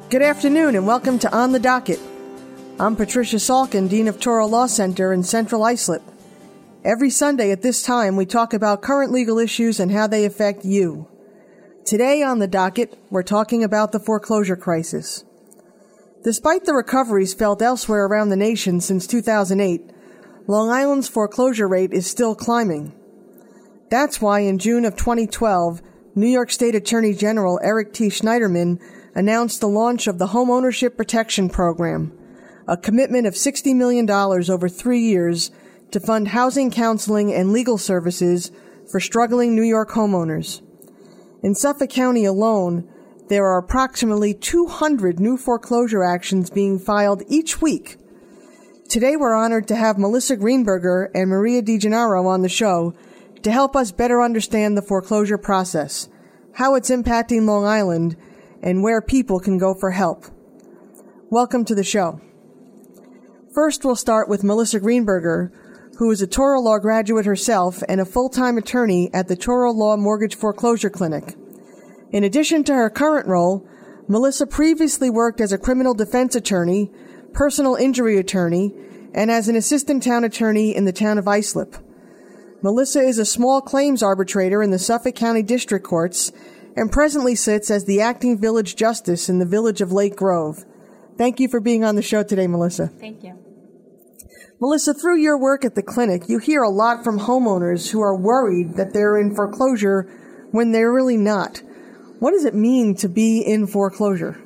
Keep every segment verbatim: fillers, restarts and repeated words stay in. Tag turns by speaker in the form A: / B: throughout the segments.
A: Good afternoon and welcome to On the Docket. I'm Patricia Salkin, Dean of Touro Law Center in Central Islip. Every Sunday at this time, we talk about current legal issues and how they affect you. Today on the docket, we're talking about the foreclosure crisis. Despite the recoveries felt elsewhere around the nation since two thousand eight, Long Island's foreclosure rate is still climbing. That's why in June of twenty twelve, New York State Attorney General Eric T. Schneiderman announced the launch of the Homeownership Protection Program, a commitment of sixty million dollars over three years to fund housing counseling and legal services for struggling New York homeowners. In Suffolk County alone, there are approximately two hundred new foreclosure actions being filed each week. Today we're honored to have Melissa Greenberger and Maria DiGennaro on the show to help us better understand the foreclosure process, how it's impacting Long Island, and where people can go for help. Welcome to the show. First, we'll start with Melissa Greenberger, who is a Touro Law graduate herself and a full-time attorney at the Touro Law Mortgage Foreclosure Clinic. In addition to her current role, Melissa previously worked as a criminal defense attorney, personal injury attorney, and as an assistant town attorney in the town of Islip. Melissa is a small claims arbitrator in the Suffolk County District Courts and presently sits as the acting village justice in the village of Lake Grove. Thank you for being on the show today, Melissa.
B: Thank you.
A: Melissa, through your work at the clinic, you hear a lot from homeowners who are worried that they're in foreclosure when they're really not. What does it mean to be in foreclosure?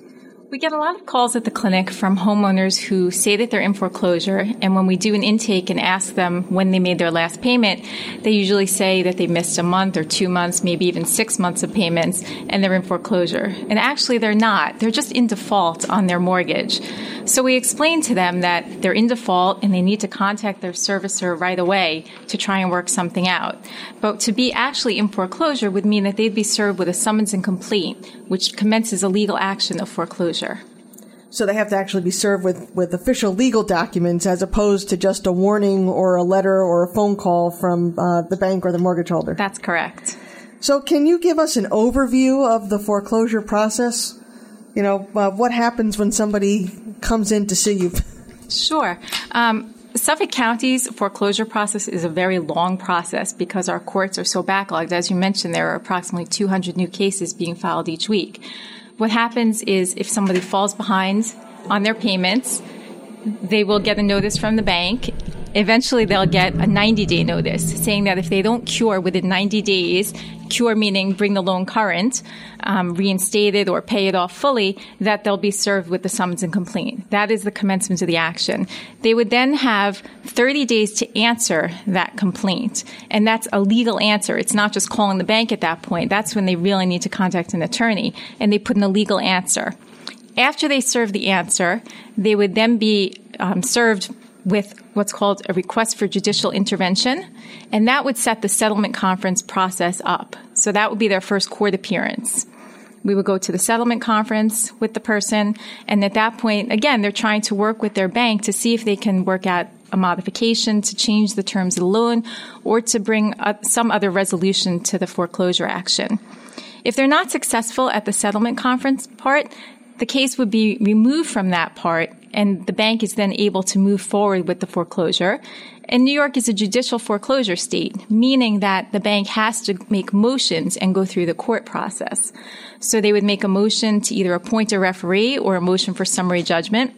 B: We get a lot of calls at the clinic from homeowners who say that they're in foreclosure, and when we do an intake and ask them when they made their last payment, they usually say that they missed a month or two months, maybe even six months of payments, and they're in foreclosure. And actually they're not. They're just in default on their mortgage. So we explain to them that they're in default and they need to contact their servicer right away to try and work something out. But to be actually in foreclosure would mean that they'd be served with a summons and complaint, which commences a legal action of foreclosure.
A: So they have to actually be served with, with official legal documents as opposed to just a warning or a letter or a phone call from uh, the bank or the mortgage holder.
B: That's correct.
A: So can you give us an overview of the foreclosure process? You know, uh, what happens when somebody comes in to see you?
B: Sure. Um, Suffolk County's foreclosure process is a very long process because our courts are so backlogged. As you mentioned, there are approximately two hundred new cases being filed each week. What happens is if somebody falls behind on their payments, they will get a notice from the bank. Eventually, they'll get a ninety-day notice saying that if they don't cure within ninety days, cure meaning bring the loan current, um, reinstate it or pay it off fully, that they'll be served with the summons and complaint. That is the commencement of the action. They would then have thirty days to answer that complaint. And that's a legal answer. It's not just calling the bank at that point. That's when they really need to contact an attorney. And they put in a legal answer. After they serve the answer, they would then be um, served with what's called a request for judicial intervention, and that would set the settlement conference process up. So that would be their first court appearance. We would go to the settlement conference with the person, and at that point, again, they're trying to work with their bank to see if they can work out a modification to change the terms of the loan or to bring up some other resolution to the foreclosure action. If they're not successful at the settlement conference part, the case would be removed from that part, and the bank is then able to move forward with the foreclosure. And New York is a judicial foreclosure state, meaning that the bank has to make motions and go through the court process. So they would make a motion to either appoint a referee or a motion for summary judgment.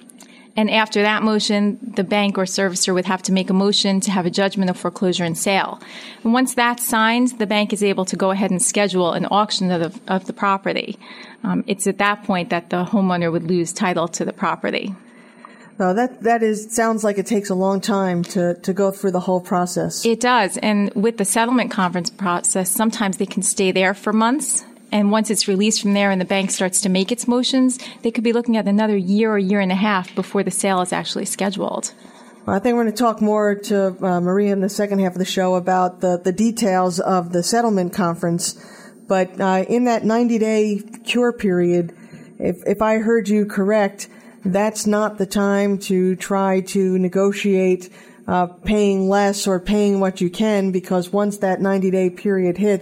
B: And after that motion, the bank or servicer would have to make a motion to have a judgment of foreclosure and sale. And once that's signed, the bank is able to go ahead and schedule an auction of the, of the property. Um, it's at that point that the homeowner would lose title to the property.
A: No, that that is sounds like it takes a long time to, to go through the whole process.
B: It does. And with the settlement conference process, sometimes they can stay there for months. And once it's released from there and the bank starts to make its motions, they could be looking at another year or year and a half before the sale is actually scheduled.
A: Well, I think we're going to talk more to uh, Maria in the second half of the show about the, the details of the settlement conference. But uh, in that ninety-day cure period, if, if I heard you correct, that's not the time to try to negotiate uh, paying less or paying what you can, because once that ninety-day period hits,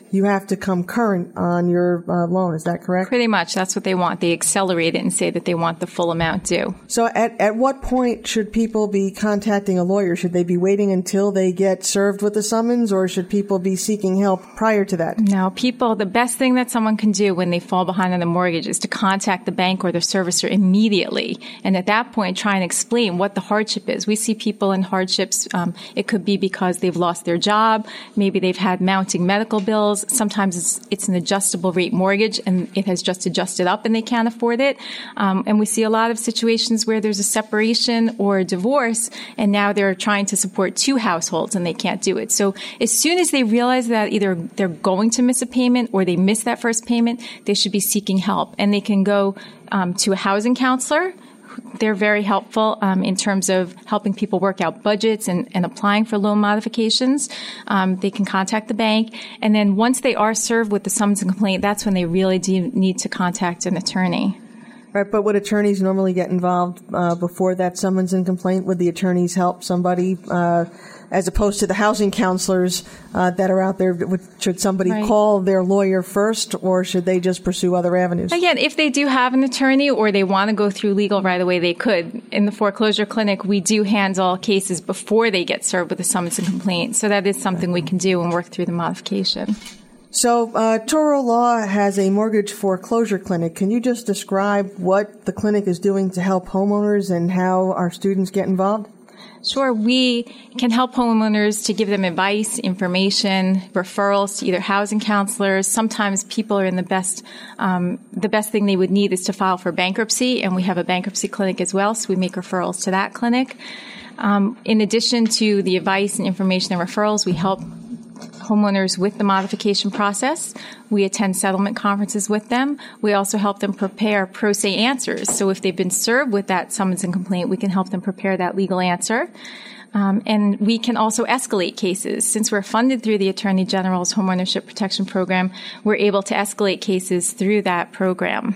A: you have to come current on your uh, loan. Is that correct?
B: Pretty much. That's what they want. They accelerate it and say that they want the full amount due.
A: So at, at what point should people be contacting a lawyer? Should they be waiting until they get served with the summons, or should people be seeking help prior to that?
B: No, people, the best thing that someone can do when they fall behind on the mortgage is to contact the bank or the servicer immediately. And at that point, try and explain what the hardship is. We see people in hardships. Um, it could be because they've lost their job. Maybe they've had mounting medical bills. Sometimes it's, it's an adjustable rate mortgage and it has just adjusted up and they can't afford it. Um, and we see a lot of situations where there's a separation or a divorce and now they're trying to support two households and they can't do it. So as soon as they realize that either they're going to miss a payment or they miss that first payment, they should be seeking help. And they can go um, to a housing counselor. They're very helpful um, in terms of helping people work out budgets and, and applying for loan modifications. Um, they can contact the bank. And then once they are served with the summons and complaint, that's when they really do need to contact an attorney.
A: Right, but would attorneys normally get involved uh, before that summons and complaint? Would the attorneys help somebody uh, as opposed to the housing counselors uh, that are out there? Would, should somebody
B: right.
A: call their lawyer first, or should they just pursue other avenues?
B: Again, if they do have an attorney or they want to go through legal right away, they could. In the foreclosure clinic, we do handle cases before they get served with a summons and complaint. So that is something we can do and work through the modification.
A: So uh, Toro Law has a mortgage foreclosure clinic. Can you just describe what the clinic is doing to help homeowners and how our students get involved?
B: Sure. We can help homeowners to give them advice, information, referrals to either housing counselors. Sometimes people are in the best, um, the best thing they would need is to file for bankruptcy, and we have a bankruptcy clinic as well, so we make referrals to that clinic. Um, in addition to the advice and information and referrals, we help homeowners with the modification process. We attend settlement conferences with them. We also help them prepare pro se answers. So if they've been served with that summons and complaint, we can help them prepare that legal answer. Um, and we can also escalate cases. Since we're funded through the Attorney General's Homeownership Protection Program, we're able to escalate cases through that program.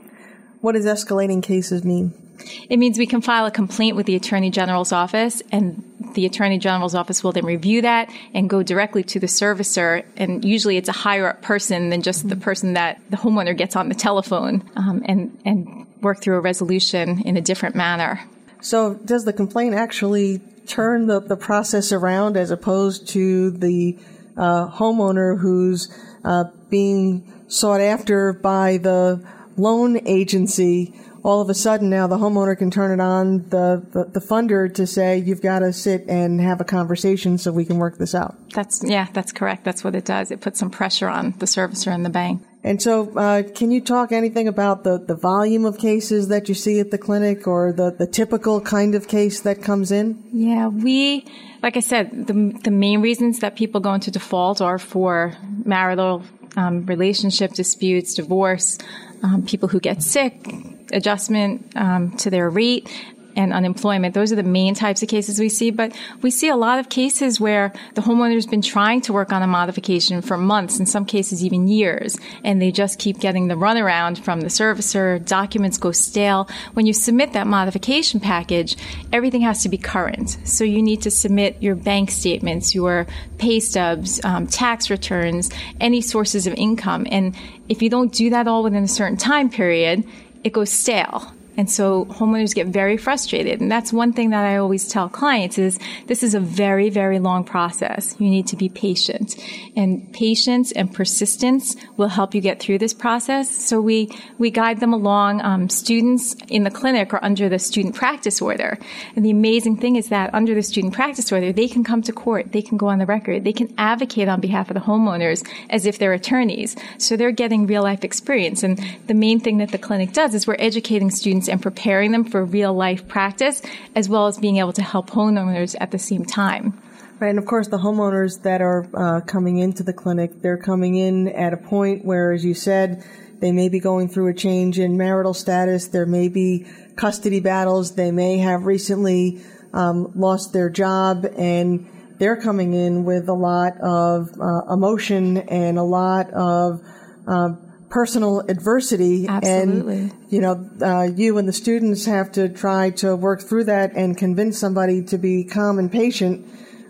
A: What does escalating cases mean?
B: It means we can file a complaint with the Attorney General's office, and the Attorney General's office will then review that and go directly to the servicer. And usually it's a higher-up person than just the person that the homeowner gets on the telephone, um, and, and work through a resolution in a different manner.
A: So does the complaint actually turn the, the process around as opposed to the uh, homeowner who's uh, being sought after by the loan agency? All of a sudden now the homeowner can turn it on the, the, the funder to say, you've got to sit and have a conversation so we can work this out.
B: That's, yeah, that's correct. That's what it does. It puts some pressure on the servicer and the bank.
A: And so, uh, can you talk anything about the, the volume of cases that you see at the clinic, or the, the typical kind of case that comes in?
B: Yeah, we, like I said, the, the main reasons that people go into default are for marital um, relationship disputes, divorce, um, people who get sick, adjustment um, to their rate, and unemployment. Those are the main types of cases we see. But we see a lot of cases where the homeowner's been trying to work on a modification for months, in some cases even years, and they just keep getting the runaround from the servicer. Documents go stale. When you submit that modification package, everything has to be current. So you need to submit your bank statements, your pay stubs, um, tax returns, any sources of income. And if you don't do that all within a certain time period, it goes stale. And so homeowners get very frustrated. And that's one thing that I always tell clients is this is a very, very long process. You need to be patient. And patience and persistence will help you get through this process. So we, we guide them along. Um, students in the clinic are under the student practice order. And the amazing thing is that under the student practice order, they can come to court. They can go on the record. They can advocate on behalf of the homeowners as if they're attorneys. So they're getting real life experience. And the main thing that the clinic does is we're educating students and preparing them for real life practice, as well as being able to help homeowners at the same time.
A: Right, and of course the homeowners that are uh, coming into the clinic, they're coming in at a point where, as you said, they may be going through a change in marital status, there may be custody battles, they may have recently um, lost their job, and they're coming in with a lot of uh, emotion and a lot of uh, personal adversity.
B: Absolutely.
A: And, you know, uh, you and the students have to try to work through that and convince somebody to be calm and patient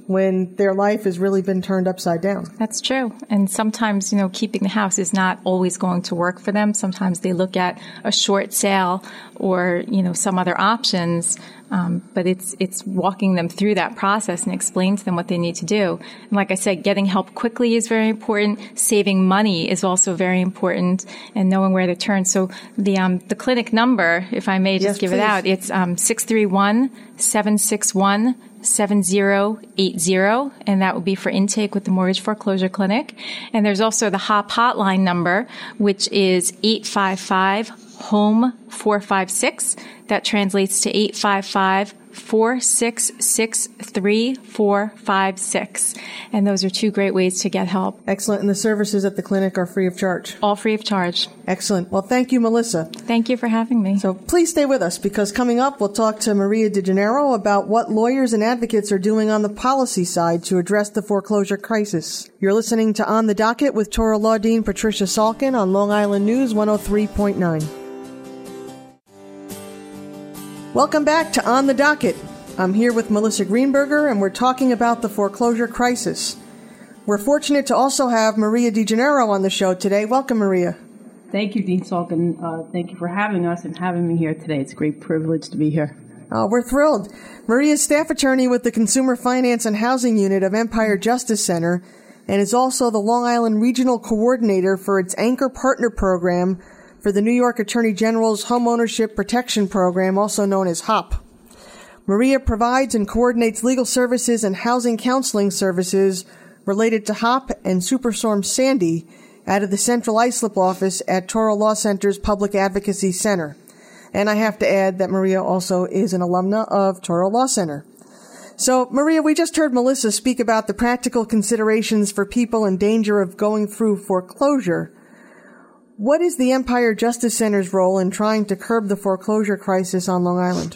A: when their life has really been turned upside down.
B: That's true. And sometimes, you know, keeping the house is not always going to work for them. Sometimes they look at a short sale or, you know, some other options. Um, but it's it's walking them through that process and explaining to them what they need to do. And like I said, getting help quickly is very important. Saving money is also very important, and knowing where to turn. So the um, the clinic number, if I may just
A: yes,
B: give
A: please.
B: it out, it's um, six three one, seven six one, seven zero eight zero, and that will be for intake with the Mortgage Foreclosure Clinic. And there's also the H O P hotline number, which is eight five five, home four five six. That translates to eight five five, four six six, three four five six. And those are two great ways to get help.
A: Excellent. And the services at the clinic are free of charge.
B: All free of charge.
A: Excellent. Well, thank you, Melissa.
B: Thank you for having me.
A: So please stay with us, because coming up, we'll talk to Maria DeGennaro about what lawyers and advocates are doing on the policy side to address the foreclosure crisis. You're listening to On the Docket with Torah Law Dean Patricia Salkin on Long Island News one oh three point nine. Welcome back to On the Docket. I'm here with Melissa Greenberger, and we're talking about the foreclosure crisis. We're fortunate to also have Maria DeGennaro on the show today. Welcome, Maria.
C: Thank you, Dean Salkin. Uh, thank you for having us and having me here today. It's a great privilege to be here.
A: Oh, we're thrilled. Maria is staff attorney with the Consumer Finance and Housing Unit of Empire Justice Center and is also the Long Island Regional Coordinator for its Anchor Partner Program for the New York Attorney General's Homeownership Protection Program, also known as H O P. Maria provides and coordinates legal services and housing counseling services related to H O P and Superstorm Sandy out of the Central Islip office at Torah Law Center's Public Advocacy Center. And I have to add that Maria also is an alumna of Torah Law Center. So, Maria, we just heard Melissa speak about the practical considerations for people in danger of going through foreclosure. What is the Empire Justice Center's role in trying to curb the foreclosure crisis on Long Island?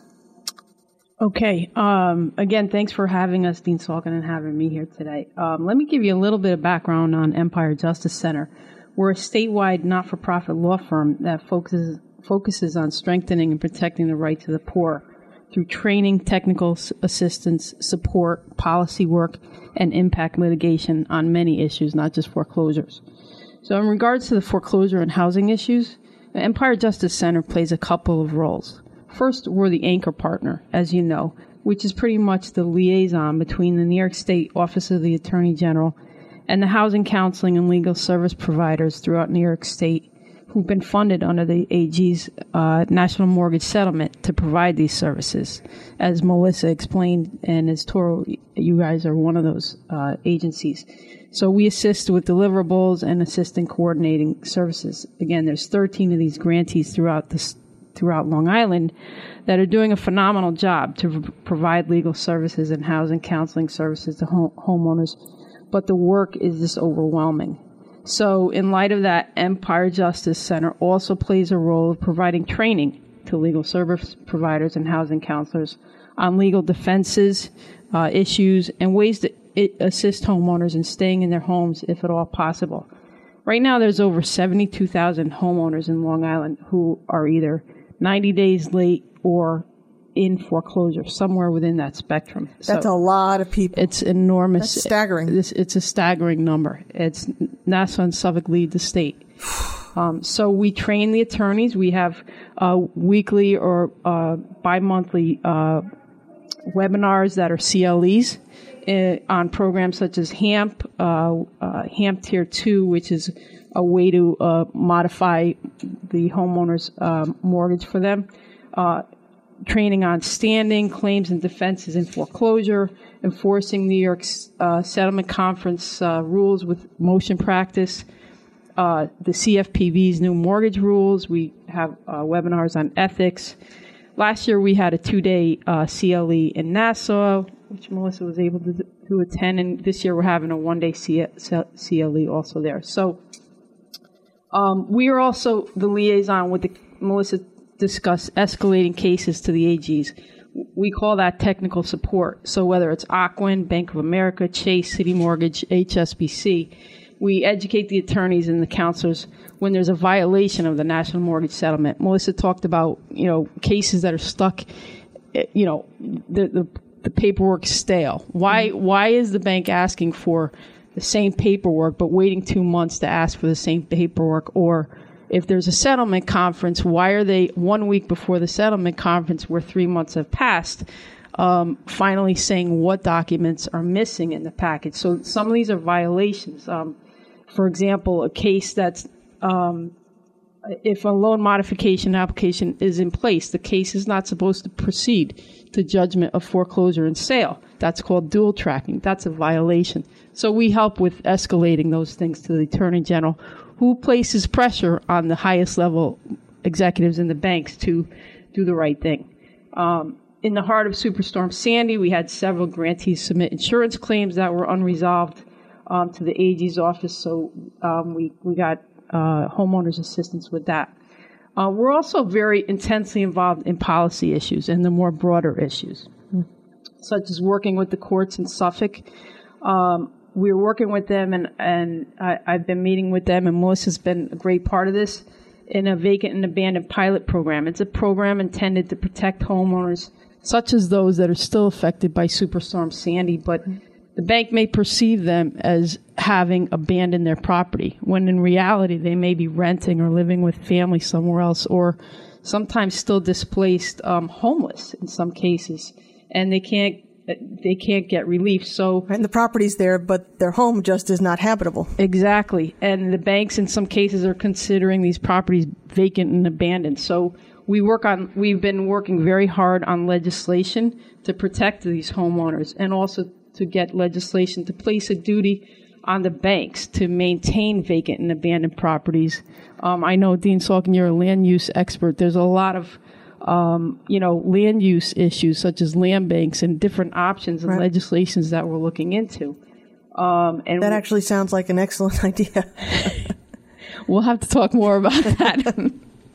C: Okay. Um, again, thanks for having us, Dean Salkin, and having me here today. Um, let me give you a little bit of background on Empire Justice Center. We're a statewide not-for-profit law firm that focuses focuses on strengthening and protecting the rights of the poor through training, technical assistance, support, policy work, and impact litigation on many issues, not just foreclosures. So in regards to the foreclosure and housing issues, the Empire Justice Center plays a couple of roles. First, we're the anchor partner, as you know, which is pretty much the liaison between the New York State Office of the Attorney General and the housing counseling and legal service providers throughout New York State who've been funded under the A G's uh, National Mortgage Settlement to provide these services. As Melissa explained, and as Toro, you guys are one of those uh, agencies. So we assist with deliverables and assist in coordinating services. Again, there's thirteen of these grantees throughout this, throughout Long Island that are doing a phenomenal job to p- provide legal services and housing counseling services to home- homeowners. But the work is just overwhelming. So in light of that, Empire Justice Center also plays a role of providing training to legal service providers and housing counselors on legal defenses, uh, issues, and ways to it assist homeowners in staying in their homes if at all possible. Right now, there's over seventy-two thousand homeowners in Long Island who are either ninety days late or in foreclosure, somewhere within that spectrum.
A: That's
C: so
A: a lot of people.
C: It's enormous.
A: That's staggering.
C: It's, it's a staggering number. It's Nassau and Suffolk lead the state. Um, so we train the attorneys. We have uh, weekly or uh, bi-monthly uh, webinars that are C L Es uh, on programs such as HAMP, uh, uh, HAMP Tier two, which is a way to uh, modify the homeowner's uh, mortgage for them. Uh, training on standing, claims and defenses in foreclosure, enforcing New York's uh, settlement conference uh, rules with motion practice, uh, the C F P B's new mortgage rules. We have uh, webinars on ethics. Last year we had a two-day uh, C L E in Nassau, which Melissa was able to, to attend, and this year we're having a one-day C L E also there. So um, we are also the liaison with the Melissa discuss escalating cases to the A Gs. We call that technical support. So whether it's Ocwen, Bank of America, Chase, City Mortgage, H S B C, we educate the attorneys and the counselors when there's a violation of the National Mortgage Settlement. Melissa talked about, you know, cases that are stuck, you know, the, the the paperwork stale. Why mm-hmm. why is the bank asking for the same paperwork but waiting two months to ask for the same paperwork? Or if there's a settlement conference, why are they one week before the settlement conference where three months have passed, um, finally saying what documents are missing in the package? So some of these are violations. Um, for example, a case that's um, if a loan modification application is in place, the case is not supposed to proceed to judgment of foreclosure and sale. That's called dual tracking. That's a violation. So we help with escalating those things to the Attorney General, who places pressure on the highest level executives in the banks to do the right thing. Um, in the heart of Superstorm Sandy, we had several grantees submit insurance claims that were unresolved um, to the A G's office, so um, we, we got uh, homeowners assistance with that. Uh, we're also very intensely involved in policy issues and the more broader issues, mm. such as working with the courts in Suffolk. Um, we're working with them, and, and I, I've been meeting with them, and Melissa's been a great part of this, in a vacant and abandoned pilot program. It's a program intended to protect homeowners, such as those that are still affected by Superstorm Sandy, but mm. the bank may perceive them as having abandoned their property, when in reality they may be renting or living with family somewhere else, or sometimes still displaced, um, homeless in some cases, and they can't they can't get relief. So
A: and the property's there, but their home just is not habitable.
C: Exactly, and the banks in some cases are considering these properties vacant and abandoned. So we work on we've been working very hard on legislation to protect these homeowners, and also to get legislation to place a duty on the banks to maintain vacant and abandoned properties. Um, I know, Dean Salkin, you're a land use expert. There's a lot of, um, you know, land use issues such as land banks and different options and right. legislations that we're looking into. Um, and
A: that actually sounds like an excellent idea.
C: We'll have to talk more about that.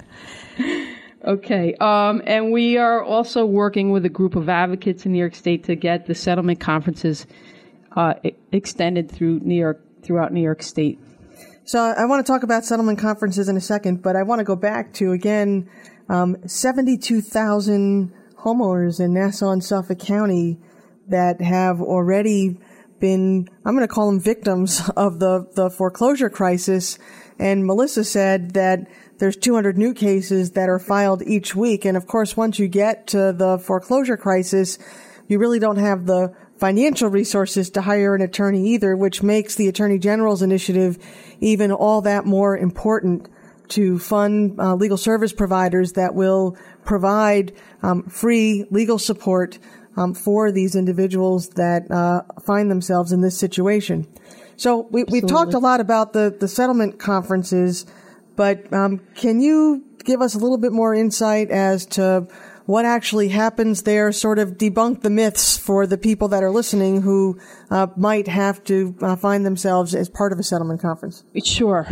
C: Okay, um, and we are also working with a group of advocates in New York State to get the settlement conferences uh, e- extended through New York, throughout New York State.
A: So I want to talk about settlement conferences in a second, but I want to go back to, again, um, seventy-two thousand homeowners in Nassau and Suffolk County that have already been, I'm going to call them victims of the, the foreclosure crisis. And Melissa said that there's two hundred new cases that are filed each week. And of course, once you get to the foreclosure crisis, you really don't have the financial resources to hire an attorney either, which makes the Attorney General's initiative even all that more important to fund uh, legal service providers that will provide um, free legal support um, for these individuals that uh, find themselves in this situation. So we, we've talked a lot about the, the settlement conferences, but um, can you give us a little bit more insight as to what actually happens there, sort of debunk the myths for the people that are listening who uh, might have to uh, find themselves as part of a settlement conference?
C: Sure.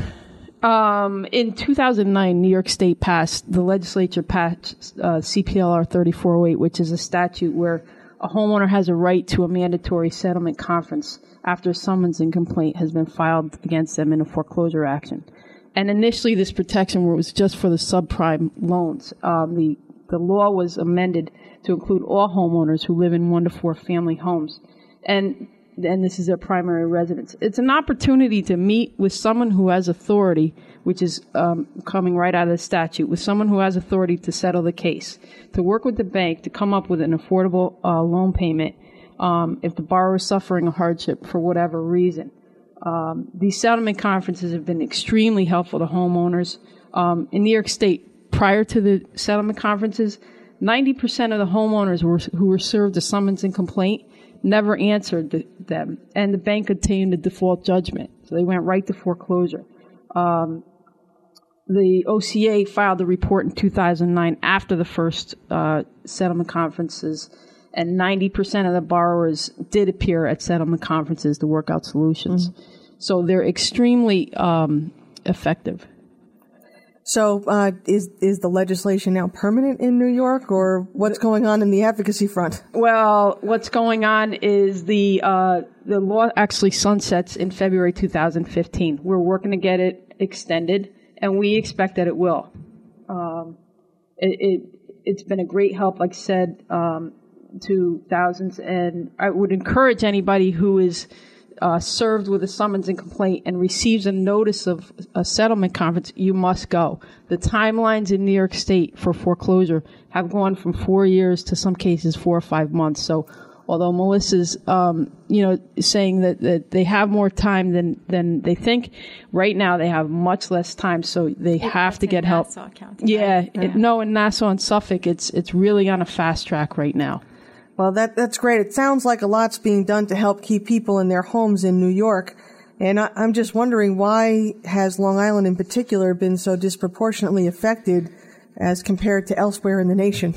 C: Um, in two thousand nine, New York State passed, the legislature passed uh, C P L R thirty-four oh eight, which is a statute where a homeowner has a right to a mandatory settlement conference after a summons and complaint has been filed against them in a foreclosure action. And initially, this protection was just for the subprime loans. Um, the the law was amended to include all homeowners who live in one to four family homes, and and this is their primary residence. It's an opportunity to meet with someone who has authority, which is um, coming right out of the statute, with someone who has authority to settle the case, to work with the bank to come up with an affordable uh, loan payment um, if the borrower is suffering a hardship for whatever reason. Um, these settlement conferences have been extremely helpful to homeowners. Um, in New York State, prior to the settlement conferences, ninety percent of the homeowners were, who were served a summons and complaint never answered the, them, and the bank obtained a default judgment. So they went right to foreclosure. Um, the O C A filed a report in two thousand nine after the first uh, settlement conferences, and ninety percent of the borrowers did appear at settlement conferences to work out solutions. Mm-hmm. So they're extremely um, effective.
A: So uh, is is the legislation now permanent in New York, or what's going on in the advocacy front?
C: Well, what's going on is the uh, the law actually sunsets in February two thousand fifteen. We're working to get it extended, and we expect that it will. Um, it, it, it's been a great help. Like I said, um, to thousands. And I would encourage anybody who is uh, served with a summons and complaint and receives a notice of a settlement conference, you must go. The timelines in New York State for foreclosure have gone from four years to some cases four or five months. So although Melissa's, um, you know, saying that, that they have more time than, than they think, right now they have much less time, so they it, have to get help.
B: County,
C: yeah,
B: right?
C: it, no, in Nassau and Suffolk, it's it's really on a fast track right now.
A: Well, that that's great. It sounds like a lot's being done to help keep people in their homes in New York. And I, I'm just wondering, why has Long Island in particular been so disproportionately affected as compared to elsewhere in the nation?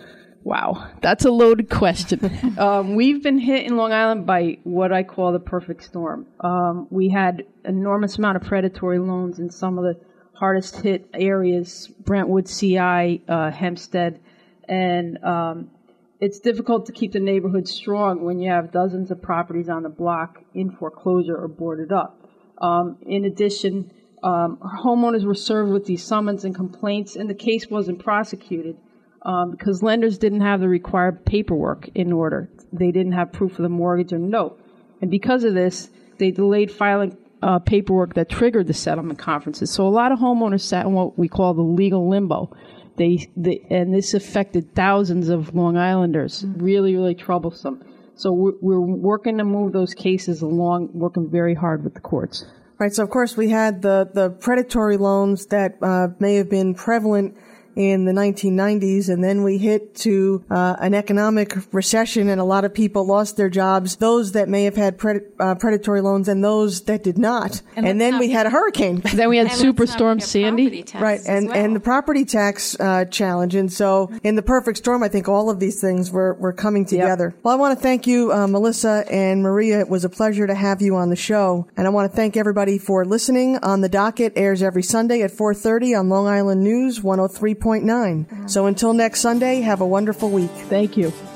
C: Wow, that's a loaded question. um, we've been hit in Long Island by what I call the perfect storm. Um, we had enormous amount of predatory loans in some of the hardest hit areas, Brentwood, C I, uh, Hempstead, and um, it's difficult to keep the neighborhood strong when you have dozens of properties on the block in foreclosure or boarded up. Um, in addition, um, homeowners were served with these summons and complaints, and the case wasn't prosecuted. Um, because lenders didn't have the required paperwork in order. They didn't have proof of the mortgage or note. And because of this, they delayed filing uh, paperwork that triggered the settlement conferences. So a lot of homeowners sat in what we call the legal limbo. They, they and this affected thousands of Long Islanders. Really, really troublesome. So we're, we're working to move those cases along, working very hard with the courts.
A: Right. So, of course, we had the, the predatory loans that uh, may have been prevalent in the nineteen nineties, and then we hit to uh, an economic recession, and a lot of people lost their jobs, those that may have had pred- uh, predatory loans and those that did not. And, and then we had a hurricane.
C: Then we had Superstorm Sandy.
A: Right, and,
B: well.
A: and the property tax uh, challenge. And so in the perfect storm, I think all of these things were, were coming together. Yep. Well, I want to thank you, uh, Melissa and Maria. It was a pleasure to have you on the show. And I want to thank everybody for listening. On the Docket airs every Sunday at four thirty on Long Island News one oh three point nine. So until next Sunday, have a wonderful week.
C: Thank you.